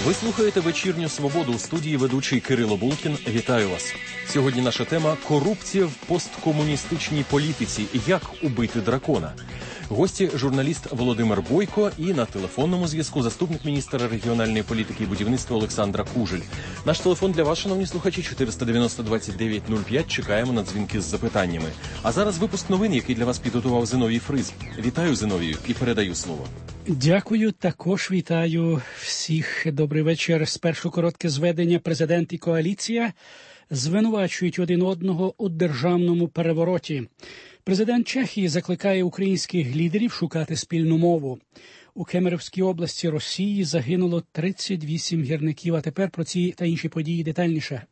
Ви слухаєте «Вечірню Свободу» у студії ведучий Кирило Булкін. Вітаю вас. Сьогодні наша тема – корупція в посткомуністичній політиці. Як убити дракона? Гості – журналіст Володимир Бойко і на телефонному зв'язку заступник міністра регіональної політики і будівництва Олександра Кужель. Наш телефон для вас, шановні слухачі, 490-29-05. Чекаємо на дзвінки з запитаннями. А зараз випуск новин, який для вас підготував Зиновій Фриз. Вітаю, Зиновію, і передаю слово. Дякую, також вітаю всіх. Добрий вечір. Спершу коротке зведення. Президент і коаліція звинувачують один одного у державному перевороті. Президент Чехії закликає українських лідерів шукати спільну мову. У Кемеровській області Росії загинуло 38 гірників. А тепер про ці та інші події детальніше.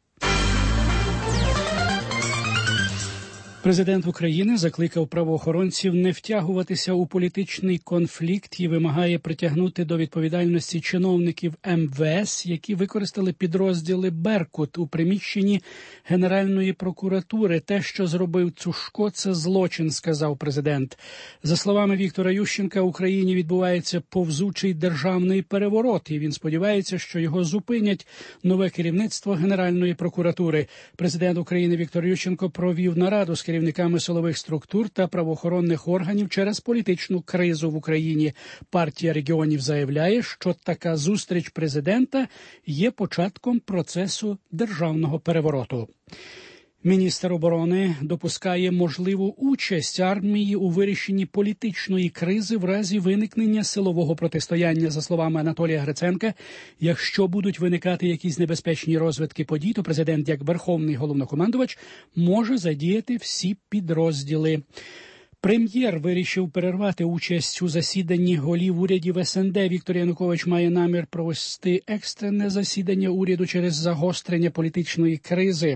Президент України закликав правоохоронців не втягуватися у політичний конфлікт і вимагає притягнути до відповідальності чиновників МВС, які використали підрозділи «Беркут» у приміщенні Генеральної прокуратури. Те, що зробив Цушко, це злочин, сказав президент. За словами Віктора Ющенка, в Україні відбувається повзучий державний переворот, і він сподівається, що його зупинять нове керівництво Генеральної прокуратури. Президент України Віктор Ющенко провів нараду з керівниками силових структур та правоохоронних органів через політичну кризу в Україні. Партія регіонів заявляє, що така зустріч президента є початком процесу державного перевороту. Міністр оборони допускає можливу участь армії у вирішенні політичної кризи в разі виникнення силового протистояння. За словами Анатолія Гриценка, якщо будуть виникати якісь небезпечні розвитки подій, то президент, як верховний головнокомандувач, може задіяти всі підрозділи. Прем'єр вирішив перервати участь у засіданні голів урядів СНД. Віктор Янукович має намір провести екстрене засідання уряду через загострення політичної кризи.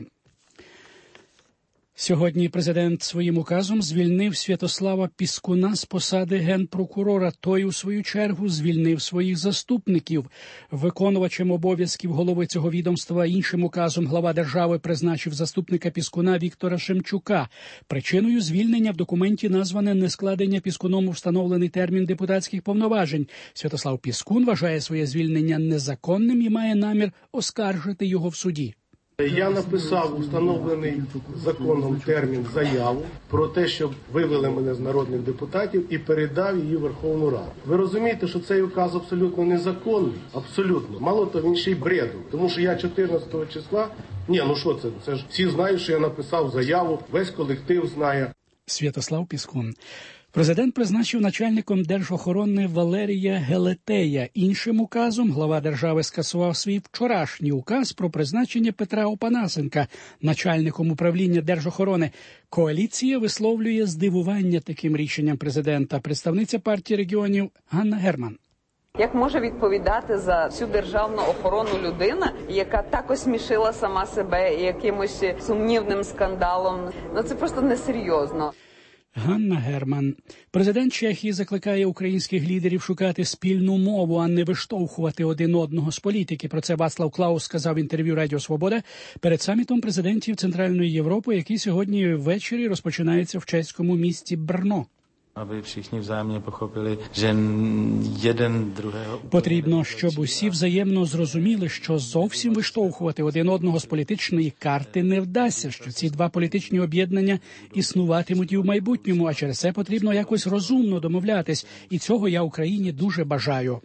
Сьогодні президент своїм указом звільнив Святослава Піскуна з посади генпрокурора. Той, у свою чергу, звільнив своїх заступників. Виконувачем обов'язків голови цього відомства іншим указом глава держави призначив заступника Піскуна Віктора Шемчука. Причиною звільнення в документі назване нескладення Піскуном у встановлений термін депутатських повноважень. Святослав Піскун вважає своє звільнення незаконним і має намір оскаржити його в суді. Я написав установлений законом термін заяву про те, щоб вивели мене з народних депутатів і передав її в Верховну Раду. Ви розумієте, що цей указ абсолютно незаконний? Абсолютно. Мало того, він ще й бредом. Тому що я 14 числа... Це ж всі знають, що я написав заяву, весь колектив знає. Святослав Піскун. Президент призначив начальником Держохорони Валерія Гелетея. Іншим указом глава держави скасував свій вчорашній указ про призначення Петра Опанасенка начальником управління Держохорони. Коаліція висловлює здивування таким рішенням президента. Представниця партії регіонів Ганна Герман. Як може відповідати за всю державну охорону людина, яка так осмішила сама себе якимось сумнівним скандалом? Це просто несерйозно. Ганна Герман. Президент Чехії закликає українських лідерів шукати спільну мову, а не виштовхувати один одного з політики. Про це Вацлав Клаус сказав в інтерв'ю Радіо Свобода перед самітом президентів Центральної Європи, який сьогодні ввечері розпочинається в чеському місті Брно. Аби всі взаємно похопили, що один другого... Потрібно, щоб усі взаємно зрозуміли, що зовсім виштовхувати один одного з політичної карти не вдасться, що ці два політичні об'єднання існуватимуть і в майбутньому, а через це потрібно якось розумно домовлятись. І цього я Україні дуже бажаю.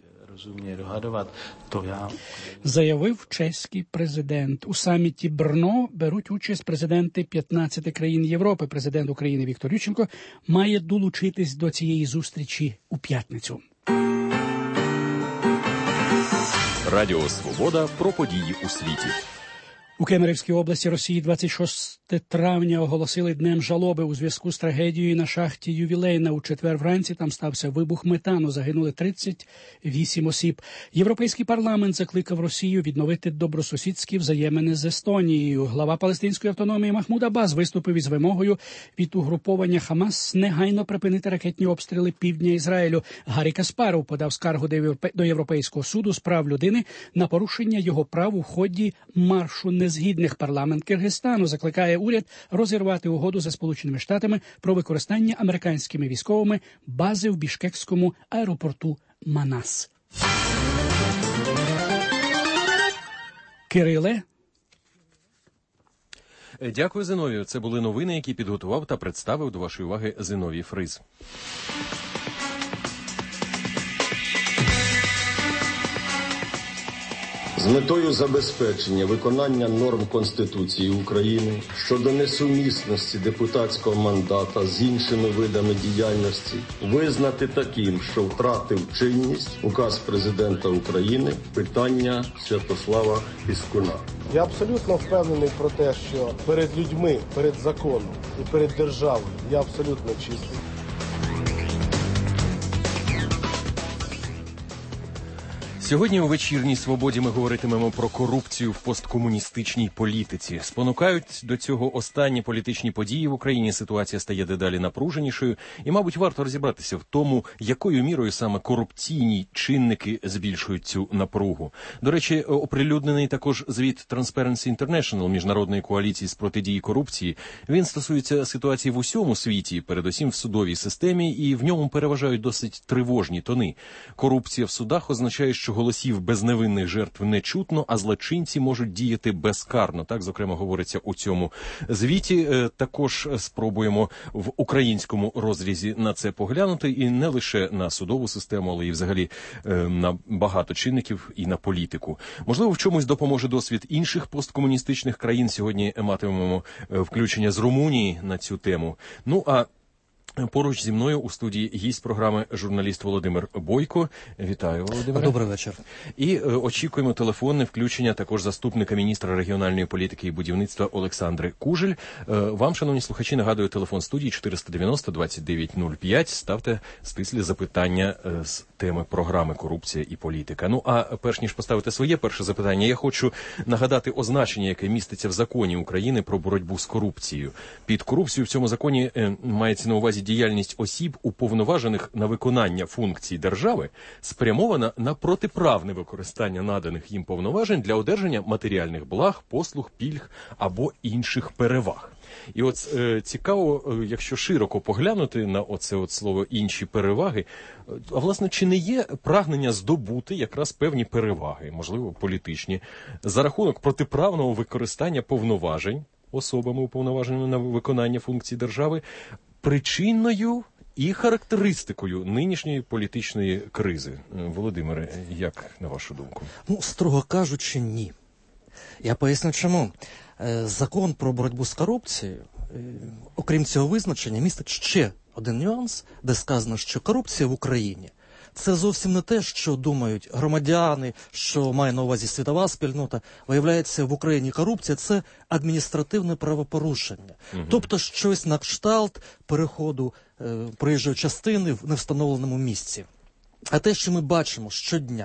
Заявив чеський президент. У саміті Брно беруть участь президенти 15 країн Європи. Президент України Віктор Ющенко має долучитись до цієї зустрічі у п'ятницю. Радіо «Свобода» про події у світі. У Кемеровській області Росії 26 травня оголосили днем жалоби у зв'язку з трагедією на шахті «Ювілейна». У четвер вранці там стався вибух метану, загинули 38 осіб. Європейський парламент закликав Росію відновити добросусідські взаємини з Естонією. Глава палестинської автономії Махмуд Аббас виступив із вимогою від угруповання Хамас негайно припинити ракетні обстріли півдня Ізраїлю. Гаррі Каспаров подав скаргу до Європейського суду з прав людини на порушення його прав у ході маршу незгідних. Парламент Киргизстану закликає уряд розірвати угоду зі Сполученими Штатами про використання американськими військовими бази в бішкекському аеропорту Манас. Кириле. Дякую, Зиновію. Це були новини, які підготував та представив до вашої уваги Зиновій Фриз. З метою забезпечення виконання норм Конституції України щодо несумісності депутатського мандата з іншими видами діяльності визнати таким, що втратив чинність указ Президента України питання Святослава Піскуна. Я абсолютно впевнений про те, що перед людьми, перед законом і перед державою я абсолютно чистий. Сьогодні у «Вечірній свободі» ми говоритимемо про корупцію в посткомуністичній політиці. Спонукають до цього останні політичні події в Україні. Ситуація стає дедалі напруженішою. І, мабуть, варто розібратися в тому, якою мірою саме корупційні чинники збільшують цю напругу. До речі, оприлюднений також звіт Transparency International, міжнародної коаліції з протидії корупції. Він стосується ситуації в усьому світі, передусім в судовій системі, і в ньому переважають досить тривожні тони. Корупція в судах означає, що голосів безневинних жертв не чутно, а злочинці можуть діяти безкарно. Так, зокрема, говориться у цьому звіті. Також спробуємо в українському розрізі на це поглянути. І не лише на судову систему, але і взагалі на багато чинників і на політику. Можливо, в чомусь допоможе досвід інших посткомуністичних країн. Сьогодні матимемо включення з Румунії на цю тему. Ну, а поруч зі мною у студії гість програми журналіст Володимир Бойко. Вітаю, Володимире. Добрий вечір. І очікуємо телефонне включення також заступника міністра регіональної політики і будівництва Олександри Кужель. Вам, шановні слухачі, нагадую, телефон студії 490-2905. Ставте стислі запитання з теми програми «Корупція і політика». Ну, а перш ніж поставити своє перше запитання, я хочу нагадати означення, яке міститься в законі України про боротьбу з корупцією. Під корупцією в цьому законі мається на увазі діяльність осіб, уповноважених на виконання функцій держави, спрямована на протиправне використання наданих їм повноважень для одержання матеріальних благ, послуг, пільг або інших переваг. І от цікаво, якщо широко поглянути на оце слово «інші переваги», а власне, чи не є прагнення здобути якраз певні переваги, можливо, політичні, за рахунок протиправного використання повноважень особами, уповноваженими на виконання функцій держави, причиною і характеристикою нинішньої політичної кризи? Володимире, як на вашу думку? Ну, строго кажучи, ні. Я поясню чому. Закон про боротьбу з корупцією, окрім цього визначення, містить ще один нюанс, де сказано, що корупція в Україні – це зовсім не те, що думають громадяни, що має на увазі світова спільнота. Виявляється, в Україні корупція – це адміністративне правопорушення. Тобто щось на кшталт переходу проїжджої частини в невстановленому місці. А те, що ми бачимо щодня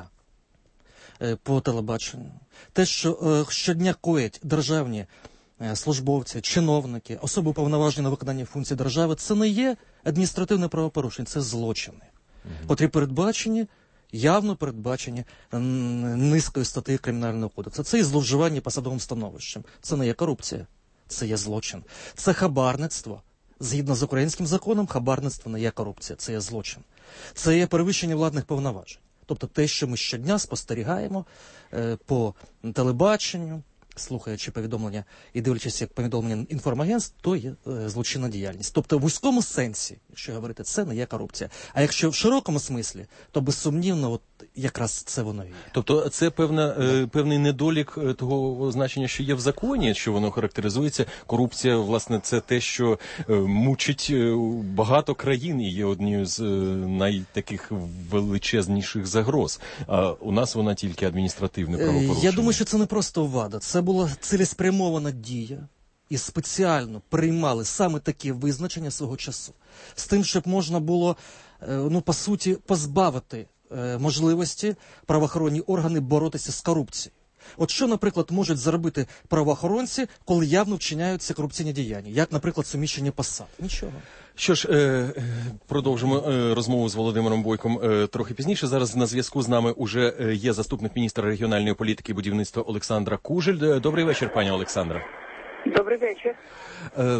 по телебаченню, те, що щодня коять державні службовці, чиновники, особи уповноважені на виконання функцій держави, це не є адміністративне правопорушення, це злочини, котрі передбачені, явно передбачені низкою статей Кримінального кодексу. Це і зловживання посадовим становищем. Це не є корупція, це є злочин. Це хабарництво. Згідно з українським законом, хабарництво не є корупція, це є злочин. Це є перевищення владних повноважень. Тобто те, що ми щодня спостерігаємо по телебаченню, слухаючи повідомлення і дивлячись як повідомлення інформагентств, то є злочинна діяльність. Тобто в вузькому сенсі, якщо говорити, це не є корупція. А якщо в широкому смислі, то безсумнівно от якраз це воно і є. Тобто це певний недолік того значення, що є в законі, що воно характеризується. Корупція, власне, це те, що мучить багато країн і є однією з найтаких величезніших загроз. А у нас вона тільки адміністративне правопорушення. Я думаю, що це не просто вада. Це була цілеспрямована дія. І спеціально приймали саме такі визначення свого часу. З тим, щоб можна було, по суті, позбавити можливості правоохоронні органи боротися з корупцією. От що, наприклад, можуть зробити правоохоронці, коли явно вчиняються корупційні діяння? Як, наприклад, суміщення посад? Нічого. Що ж, продовжимо розмову з Володимиром Бойком трохи пізніше. Зараз на зв'язку з нами уже є заступник міністра регіональної політики і будівництва Олександра Кужель. Добрий вечір, пані Олександра. Добрий вечір.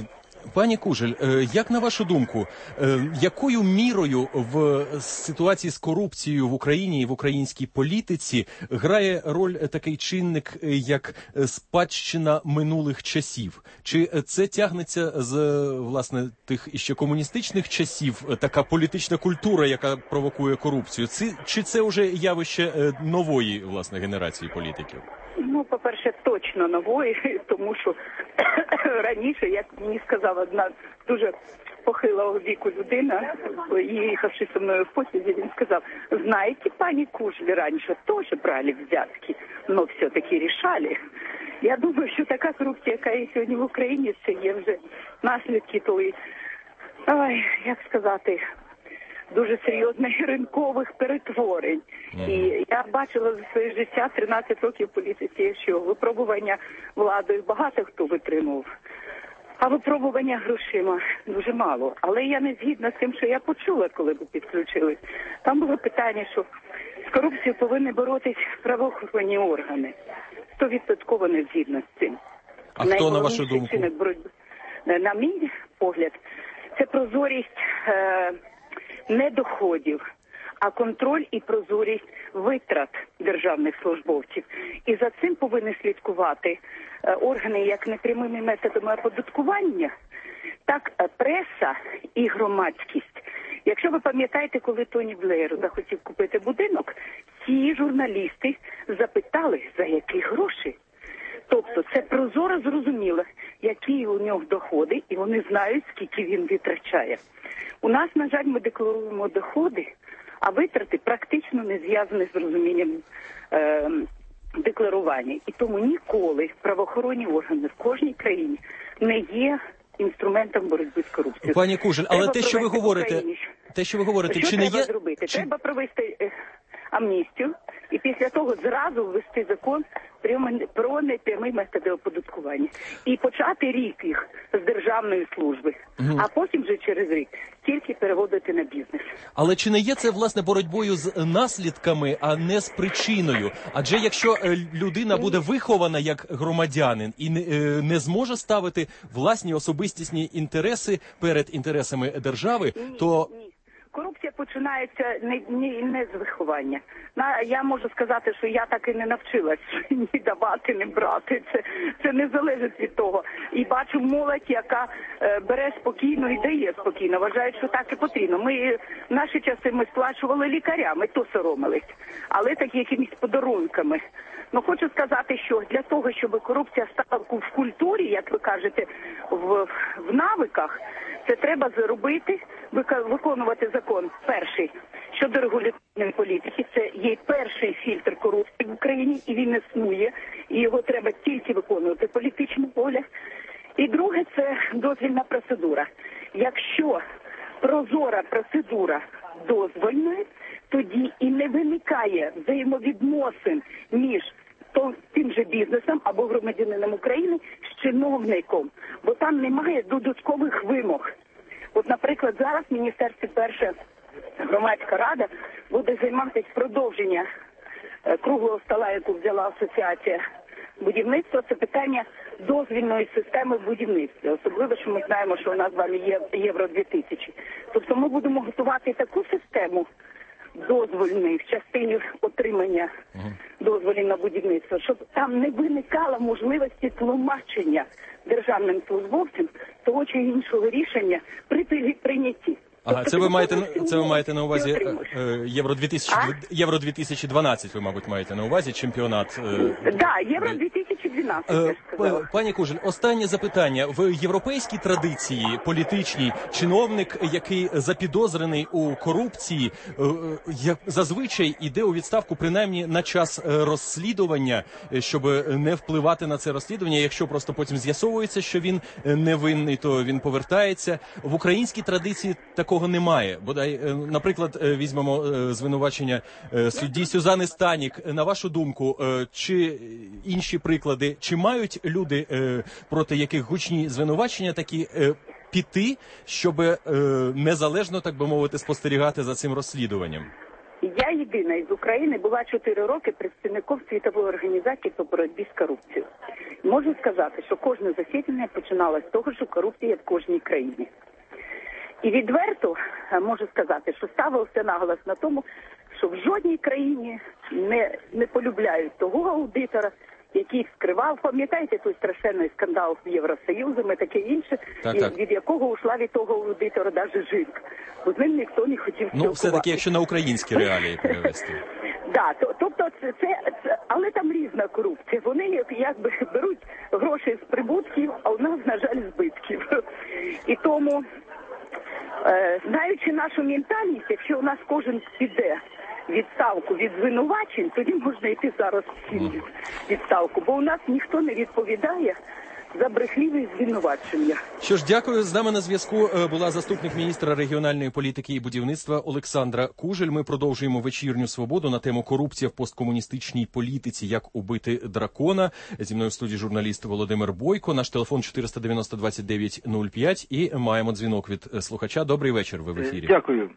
Пані Кужель, як на вашу думку, якою мірою в ситуації з корупцією в Україні і в українській політиці грає роль такий чинник, як спадщина минулих часів? Чи це тягнеться з, власне, тих іще комуністичних часів, така політична культура, яка провокує корупцію? Чи це вже явище нової, власне, генерації політиків? Ну, по-перше, точно нової, тому що раніше, як мені сказала одна дуже похилого віку людина, їхавши зі мною в потязі, він сказав: знаєте, пані Кужель, раніше теж брали взятки, но все-таки рішали. Я думаю, що така корупція, яка є сьогодні в Україні, це є вже наслідки тої, як сказати, дуже серйозних ринкових перетворень. І я бачила за своє життя 13 років в політиці, що випробування владою багато хто витримував, а випробування грошима дуже мало. Але я не згідна з тим, що я почула, коли ви підключились. Там було питання, що з корупцією повинні боротись правоохоронні органи. 100% не згідна з цим. А хто, на вашу думку? На мій погляд, це прозорість не доходів, а контроль і прозорість витрат державних службовців. І за цим повинні слідкувати органи як непрямими методами оподаткування, так преса і громадськість. Якщо ви пам'ятаєте, коли Тоні Блеєр захотів купити будинок, ці журналісти запитали, за які гроші. Тобто це прозоро зрозуміло, які у нього доходи, і вони знають, скільки він витрачає. У нас, на жаль, ми декларуємо доходи, а витрати практично не зв'язані з розумінням декларування. І тому ніколи правоохоронні органи в кожній країні не є інструментом боротьби з корупцією. Пані Кужель, але те, що ви говорите, чи не є... зробити? Треба провести амністію і після того зразу ввести закон про непрямі методи оподаткування. І почати рік їх з державної служби, а потім вже через рік тільки переводити на бізнес. Але чи не є це, власне, боротьбою з наслідками, а не з причиною? Адже якщо людина буде вихована як громадянин і не зможе ставити власні особистісні інтереси перед інтересами держави, то... Корупція починається не з виховання. Я можу сказати, що я так і не навчилась ні давати, ні брати. Це не залежить від того. І бачу молодь, яка бере спокійно і дає спокійно. Вважають, що так і потрібно. В наші часи ми сплачували лікарям, ми то соромились. Але так якимись подарунками. Ну, хочу сказати, що для того, щоб корупція стала в культурі, як ви кажете, в навиках, це треба зробити, виконувати закон перший щодо регуляторної політики. Це є перший фільтр корупції в Україні, і він існує, і його треба тільки виконувати політична воля. І друге – це дозвільна процедура. Якщо прозора процедура дозвольна, тоді і не виникає взаємовідносин між тим же бізнесом або громадянином України з чиновником, бо там немає додаткових вимог. От, наприклад, зараз в Міністерстві перша громадська рада буде займатися продовження круглого стола, яку взяла Асоціація будівництва, це питання дозвільної системи будівництва. Особливо, що ми знаємо, що у нас з вами є Євро-2000. Тобто ми будемо готувати таку систему дозвольної в частині отримання дозволів на будівництво, щоб там не виникало можливості тлумачення державним службовцям того чи іншого рішення при прийнятті. Ага, це ви маєте на увазі Євро 2012, ви, мабуть, маєте на увазі чемпіонат. Так, Євро 2012. Пані Кужель, останнє запитання. В європейській традиції політичній чиновник, який запідозрений у корупції, зазвичай йде у відставку принаймні на час розслідування, щоб не впливати на це розслідування. Якщо просто потім з'ясовується, що він невинний, то він повертається. В українській традиції такого немає. Бодай, наприклад, візьмемо звинувачення судді Сюзани Станік. На вашу думку, чи інші приклади, чи мають люди, проти яких гучні звинувачення, такі піти, щоб незалежно, так би мовити, спостерігати за цим розслідуванням? Я єдина із України була 4 роки представником Світової організації по боротьбі з корупцією. Можу сказати, що кожне засідання починалося з того, що корупція в кожній країні. І відверто можу сказати, що ставився наголос на тому, що в жодній країні не полюбляють того аудитора, який скривав, пам'ятаєте, той страшенний скандал з Євросоюзом і таке інше, від якого ушла від того аудитора навіть жінка. Бо з ним ніхто не хотів спілкуватися. Ну, все-таки, якщо на українські реалії перевести. Так, тобто але там різна корупція. Вони якби беруть гроші з прибутків, а у нас, на жаль, збитків. І тому, знаючи нашу ментальність, якщо у нас кожен піде відставку від звинувачень, тоді можна йти зараз всім відставку, бо у нас ніхто не відповідає за брехливі звинувачення. Що ж, дякую. З нами на зв'язку була заступник міністра регіональної політики і будівництва Олександра Кужель. Ми продовжуємо вечірню свободу на тему корупція в посткомуністичній політиці, як убити дракона. Зі мною в студії журналіст Володимир Бойко. Наш телефон 490-29-05 і маємо дзвінок від слухача. Добрий вечір, ви в ефірі. Дякую.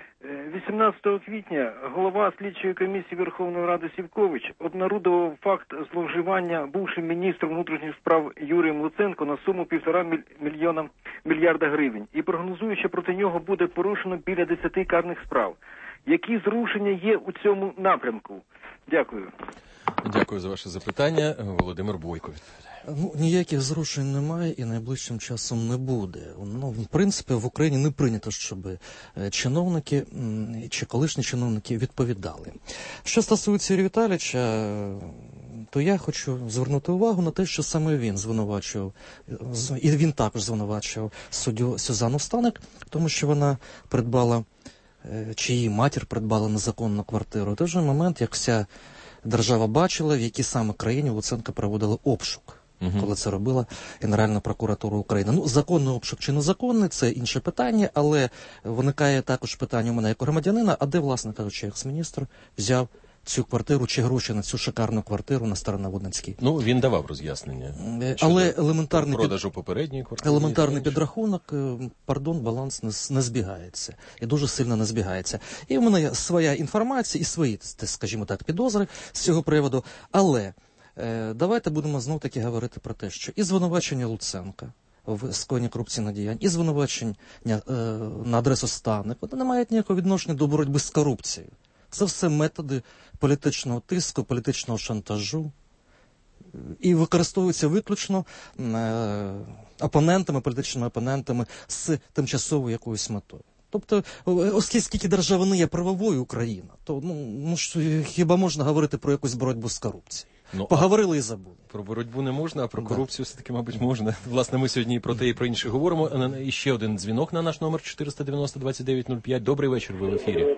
18 квітня голова слідчої комісії Верховної Ради Сівкович обнародував факт зловживання бувшим міністром внутрішніх справ Юрієм Луценко на суму 1,5 мільярда гривень і прогнозує, що проти нього буде порушено біля 10 карних справ. Які зрушення є у цьому напрямку? Дякую. Дякую за ваше запитання. Володимир Бойко відповідає. Ніяких зрушень немає і найближчим часом не буде. В принципі, в Україні не прийнято, щоб чиновники чи колишні чиновники відповідали. Що стосується Юрія Віталійовича, то я хочу звернути увагу на те, що саме він звинувачував, і він також звинувачував суддю Сюзанну Станик, тому що вона придбала, чи її матір придбала незаконну квартиру. В той же момент, як вся держава бачила, в якій саме країні Луценко проводили обшук. Коли це робила Генеральна прокуратура України. Законний обшук чи незаконний – це інше питання, але виникає також питання у мене як у громадянина, а де, власне кажучи, екс-міністр взяв цю квартиру чи гроші на цю шикарну квартиру на Старонаводницькій. Він давав роз'яснення. Але елементарний продажу попередньої квартири. Елементарний підрахунок, баланс не збігається. І дуже сильно не збігається. І в мене є своя інформація і свої, скажімо так, підозри з цього приводу. Але давайте будемо знов-таки говорити про те, що і звинувачення Луценка в скоєнні корупційних діянь, і звинувачення на адресу Станик, вони не мають ніякого відношення до боротьби з корупцією. Це все методи політичного тиску, політичного шантажу і використовуються виключно політичними опонентами з тимчасовою якоюсь метою. Тобто, оскільки держава не є правовою Україна, то хіба можна говорити про якусь боротьбу з корупцією? Поговорили і забули. Про боротьбу не можна, а про корупцію все-таки, мабуть, можна. Власне, ми сьогодні і про те, і про інше говоримо. І ще один дзвінок на наш номер 490-29-05. Добрий вечір, ви в ефірі.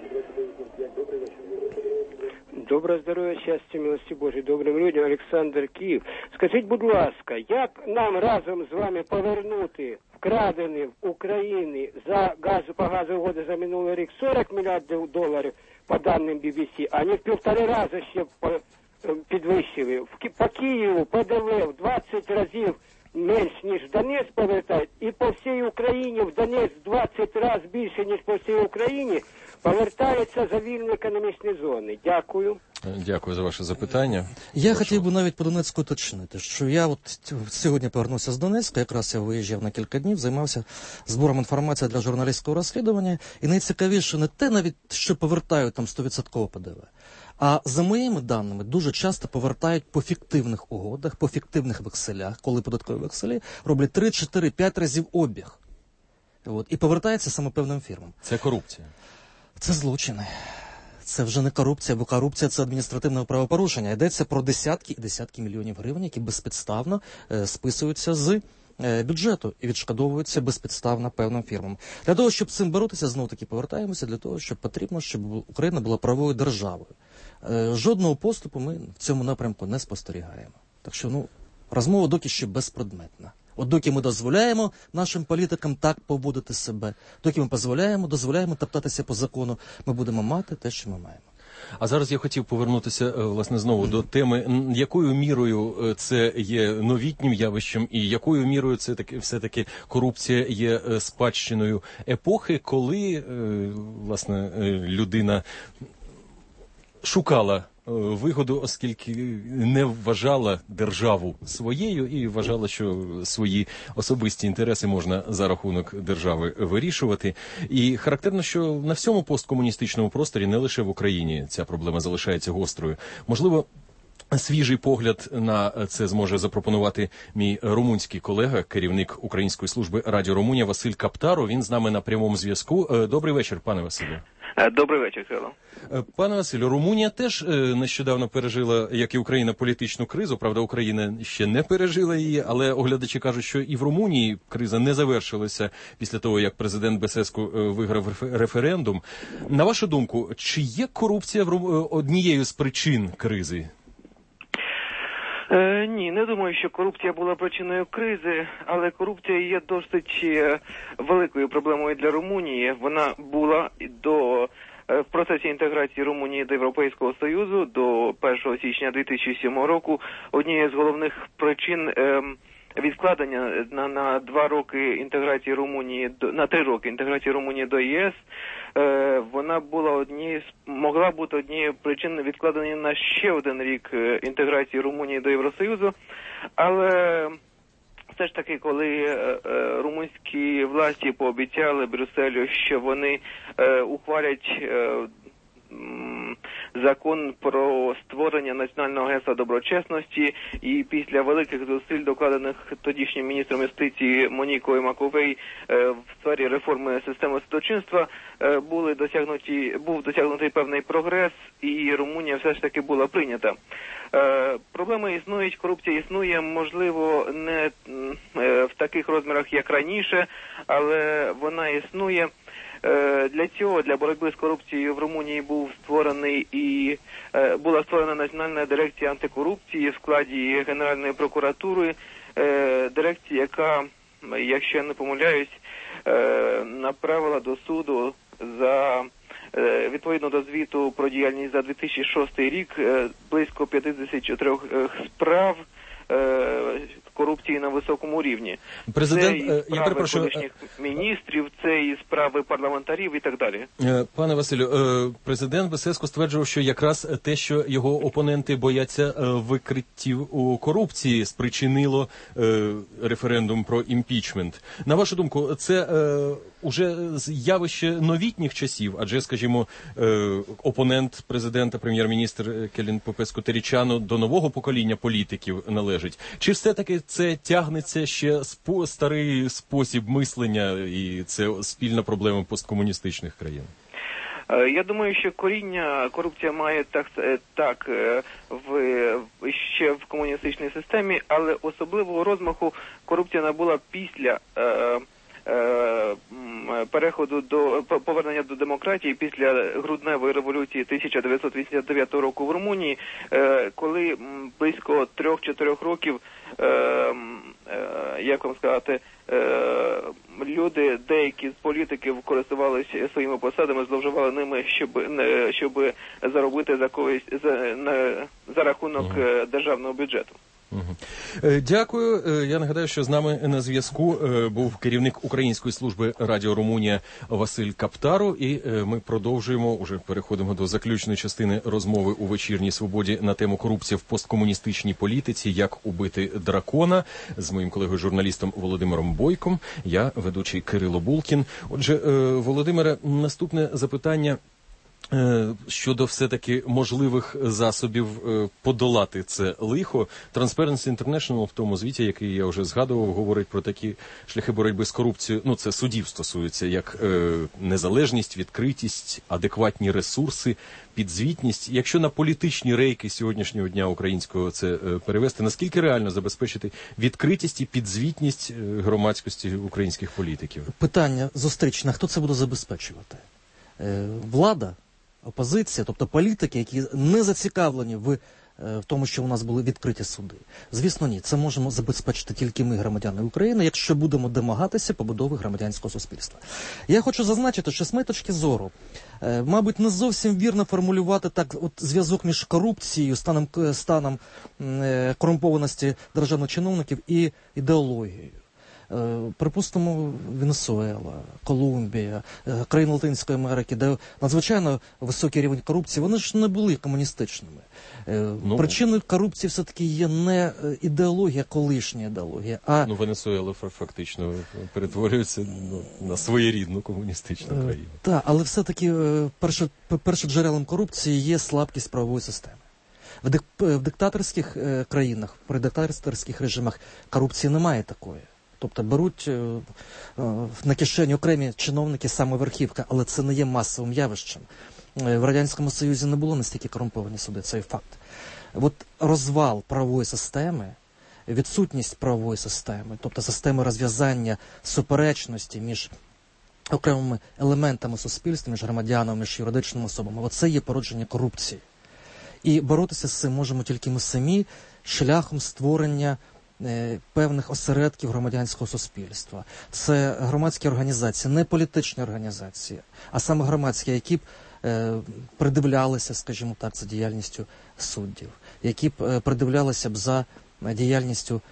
Доброго здоров'я, щастя, милості Божої, добрим людям, Олександр, Київ. Скажіть, будь ласка, як нам разом з вами повернути вкрадені в Україні по газоводу за минулий рік 40 мільярдів доларів, по даним BBC, а не в 1,5 рази ще підвищили. По Києву ПДВ в 20 разів менш, ніж в Донецьк повертають, і по всій Україні в Донецьк 20 разів більше, ніж по всій Україні, повертаються за вільні економічні зони. Дякую. Дякую за ваше запитання. Я хотів би навіть по Донецьку уточнити, що я сьогодні повернувся з Донецька, якраз я виїжджав на кілька днів, займався збором інформації для журналістського розслідування, і найцікавіше не те навіть, що повертають там 100% ПДВ, а за моїми даними дуже часто повертають по фіктивних угодах, по фіктивних векселях, коли податкові векселі роблять 3, 4, 5 разів обіг. І повертається саме певним фірмам. Це корупція. Це злочини. Це вже не корупція, бо корупція – це адміністративне правопорушення. Йдеться про десятки і десятки мільйонів гривень, які безпідставно списуються з бюджету і відшкодовуються безпідставно певним фірмам. Для того, щоб з цим боротися, знову-таки повертаємося, для того, щоб потрібно, щоб Україна була правовою державою. Жодного поступу ми в цьому напрямку не спостерігаємо. Так що, розмова доки ще безпредметна. Доки ми дозволяємо нашим політикам так поводити себе, доки ми дозволяємо топтатися по закону, ми будемо мати те, що ми маємо. А зараз я хотів повернутися, власне, знову до теми, якою мірою це є новітнім явищем і якою мірою це все-таки корупція є спадщиною епохи, коли, власне, людина шукала вигоду, оскільки не вважала державу своєю і вважала, що свої особисті інтереси можна за рахунок держави вирішувати. І характерно, що на всьому посткомуністичному просторі, не лише в Україні, ця проблема залишається гострою. Можливо, свіжий погляд на це зможе запропонувати мій румунський колега, керівник Української служби Радіо Румунія Василь Каптару. Він з нами на прямому зв'язку. Добрий вечір, пане Василю. Добрий вечір, Кирило. Пане Василю, Румунія теж нещодавно пережила, як і Україна, політичну кризу. Правда, Україна ще не пережила її, але оглядачі кажуть, що і в Румунії криза не завершилася після того, як президент Басеску виграв референдум. На вашу думку, чи є корупція однією з причин кризи? Ні, не думаю, що корупція була причиною кризи, але корупція є досить великою проблемою для Румунії. Вона була в процесі інтеграції Румунії до Європейського Союзу до 1 січня 2007 року. Однією з головних причин відкладення на 2 роки інтеграції Румунії, на 3 роки інтеграції Румунії до ЄС, вона була могла бути однією причин відкладення на ще 1 рік інтеграції Румунії до Євросоюзу, але все ж таки, коли румунські власті пообіцяли Брюсселю, що вони ухвалять закон про створення Національного агентства доброчесності, і після великих зусиль, докладених тодішнім міністром юстиції Монікою Маковей в сфері реформи системи судочинства, був досягнутий певний прогрес, і Румунія все ж таки була прийнята. Проблеми існують, корупція існує, можливо, не в таких розмірах, як раніше, але вона існує. Для боротьби з корупцією в Румунії була створена Національна дирекція антикорупції в складі Генеральної прокуратури, дирекція, яка, якщо я не помиляюсь, направила до суду відповідно до звіту про діяльність за 2006 рік близько 54 справ корупції на високому рівні. Президент, це і справи колишніх міністрів, це і справи парламентарів і так далі. Пане Василю, президент Басеску стверджував, що якраз те, що його опоненти бояться викриттів у корупції, спричинило референдум про імпічмент. На вашу думку, це уже явище новітніх часів, адже, скажімо, опонент президента, прем'єр-міністр Келін Попеску-Терічану до нового покоління політиків належить. Чи все-таки це тягнеться ще старий спосіб мислення, і це спільна проблема посткомуністичних країн? Я думаю, що коріння корупція має ще в комуністичній системі, але особливого розмаху корупція набула після переходу до повернення до демократії після грудневої революції 1989 року в Румунії, коли близько 3-4 років, як вам сказати, деякі з політиків користувалися своїми посадами, зловживали ними, щоб заробити за рахунок державного бюджету. Дякую. Я нагадаю, що з нами на зв'язку був керівник Української служби Радіо Румунія Василь Каптару, і ми продовжуємо, уже переходимо до заключної частини розмови у вечірній свободі на тему корупції в посткомуністичній політиці, як убити дракона, з моїм колегою-журналістом Володимиром Бойком, я ведучий Кирило Булкін. Отже, Володимире, наступне запитання щодо все-таки можливих засобів подолати це лихо. Transparency International в тому звіті, який я вже згадував, говорить про такі шляхи боротьби з корупцією. Ну, це судів стосується, як незалежність, відкритість, адекватні ресурси, підзвітність. Якщо на політичні рейки сьогоднішнього дня українського це перевести, наскільки реально забезпечити відкритість і підзвітність громадськості українських політиків? Питання зустрічне. Хто це буде забезпечувати? Влада? Опозиція, тобто політики, які не зацікавлені в тому, що у нас були відкриті суди. Звісно, ні. Це можемо забезпечити тільки ми, громадяни України, якщо будемо домагатися побудови громадянського суспільства. Я хочу зазначити, що з моєї точки зору, мабуть, не зовсім вірно формулювати зв'язок між корупцією, станом корумпованості державних чиновників і ідеологією. Припустимо, Венесуела, Колумбія, країни Латинської Америки, де надзвичайно високий рівень корупції, вони ж не були комуністичними. Причиною корупції все-таки є не ідеологія, колишня ідеологія, а... Венесуела фактично перетворюється на своєрідну комуністичну країну. Так, але все-таки першим джерелом корупції є слабкість правової системи. В диктаторських країнах, при диктаторських режимах корупції немає такої. Тобто беруть на кишені окремі чиновники, саме верхівка, але це не є масовим явищем. В Радянському Союзі не було настільки корумповані суди, це факт. От розвал правової системи, відсутність правової системи, тобто системи розв'язання суперечності між окремими елементами суспільства, між громадянами, між юридичними особами, оце є породження корупції. І боротися з цим можемо тільки ми самі, шляхом створення певних осередків громадянського суспільства. Це громадські організації, не політичні організації, а саме громадські, які б придивлялися, скажімо так, за діяльністю суддів, які б придивлялися б за діяльністю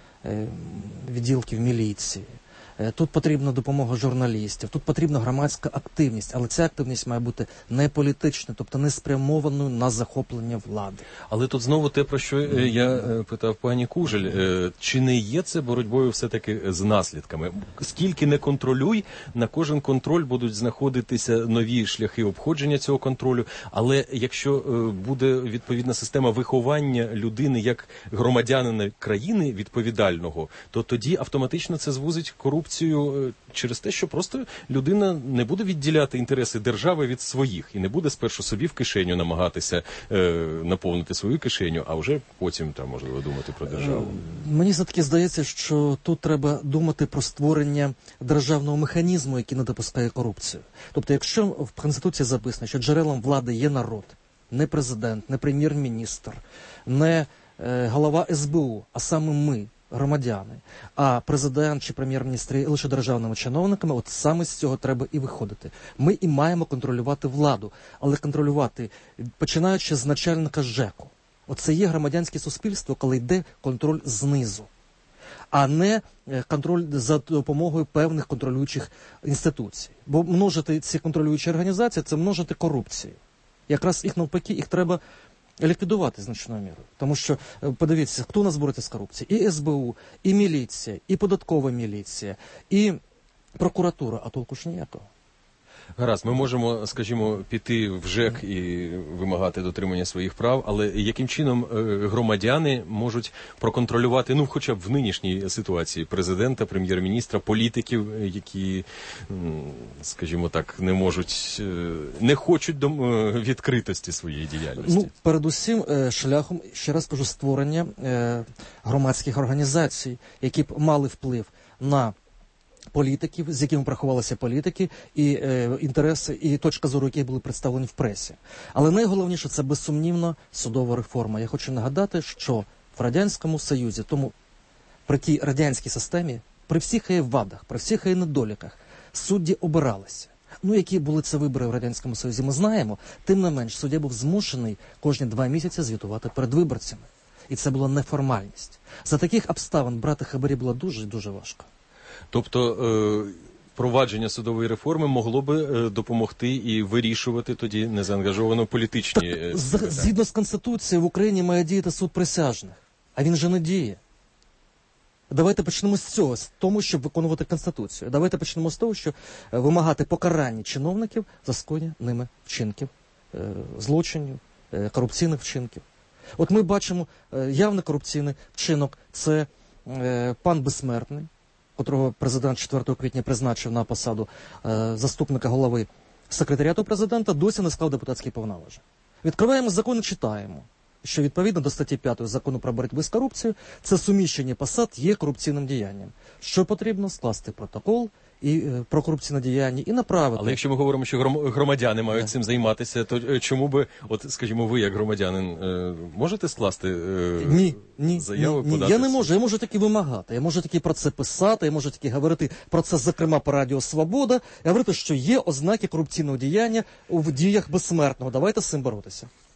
відділків міліції. Тут потрібна допомога журналістів, тут потрібна громадська активність, але ця активність має бути не політична, тобто не спрямованою на захоплення влади. Але тут знову те, про що я питав пані Кужель, чи не є це боротьбою все-таки з наслідками? Скільки не контролюй, на кожен контроль будуть знаходитися нові шляхи обходження цього контролю, але якщо буде відповідна система виховання людини як громадянина країни відповідального, то тоді автоматично це звузить корупцію через те, що просто людина не буде відділяти інтереси держави від своїх і не буде спершу собі в кишеню намагатися наповнити свою кишеню, а вже потім там можливо думати про державу. Мені все-таки здається, що тут треба думати про створення державного механізму, який не допускає корупцію. Тобто, якщо в Конституції записано, що джерелом влади є народ, не президент, не прем'єр-міністр, не голова СБУ, а саме ми, громадяни, а президент чи прем'єр-міністр є лише державними чиновниками, от саме з цього треба і виходити. Ми і маємо контролювати владу, але контролювати, починаючи з начальника ЖЕКу. Оце є громадянське суспільство, коли йде контроль знизу, а не контроль за допомогою певних контролюючих інституцій. Бо множити ці контролюючі організації – це множити корупцію. Якраз їх навпаки, їх треба ліквідувати значною мірою. Тому що, подивіться, хто у нас бореться з корупцією? І СБУ, і міліція, і податкова міліція, і прокуратура, а толку ж ніякого. Гаразд, ми можемо, скажімо, піти в ЖЕК і вимагати дотримання своїх прав, але яким чином громадяни можуть проконтролювати, хоча б в нинішній ситуації, президента, прем'єр-міністра, політиків, які, скажімо так, не хочуть до відкритості своєї діяльності? Передусім, шляхом, ще раз кажу, створення громадських організацій, які б мали вплив на політиків, з якими приховалися політики, і інтереси, і точка зору, які були представлені в пресі. Але найголовніше – це, безсумнівно, судова реформа. Я хочу нагадати, що в Радянському Союзі, тому при тій радянській системі, при всіх її вадах, при всіх її недоліках, судді обиралися. Які були це вибори в Радянському Союзі, ми знаємо. Тим не менш, суддя був змушений кожні 2 місяці звітувати перед виборцями. І це була неформальність. За таких обставин брати хабарі було дуже-дуже важко. Тобто впровадження судової реформи могло би допомогти і вирішувати тоді незаангажовано політичні... Згідно з Конституцією, в Україні має діяти суд присяжних, а він же не діє. Давайте почнемо з цього, з того, щоб виконувати Конституцію. Давайте почнемо з того, що вимагати покарання чиновників за скоєння ними вчинків, злочинів, корупційних вчинків. От ми бачимо явний корупційний вчинок – це пан Безсмертний, котрого президент 4 квітня призначив на посаду заступника голови секретаріату президента, досі не склав депутатські повноваження. Відкриваємо закон і читаємо, що відповідно до статті 5 Закону про боротьбу з корупцією, це суміщення посад є корупційним діянням. Що потрібно? Скласти протокол і про корупційне діяння і направити. Але якщо ми говоримо, що громадяни мають цим займатися, то чому би, скажімо, ви як громадянин можете скласти заяву? Ні, я не можу, я можу тільки вимагати, я можу тільки про це писати, я можу тільки говорити про це, зокрема, по Радіо Свобода, і говорити, що є ознаки корупційного діяння в діях Безсмертного. Давайте з цим боротися.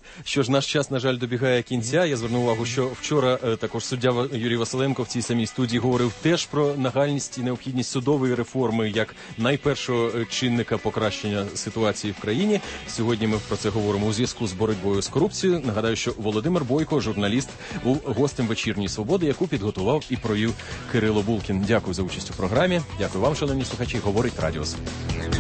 Що ж, наш час, на жаль, добігає кінця. Я звернув увагу, що вчора також суддя Юрій Василенко в цій самій студії говорив теж про нагальність і необхідність судової реформи як найпершого чинника покращення ситуації в країні. Сьогодні ми про це говоримо у зв'язку з боротьбою з корупцією. Нагадаю, що Володимир Бойко, журналіст, був гостем «Вечірньої свободи», яку підготував і провів Кирило Булкін. Дякую за участь у програмі. Дякую вам, шановні слухачі. Говорить Радіус.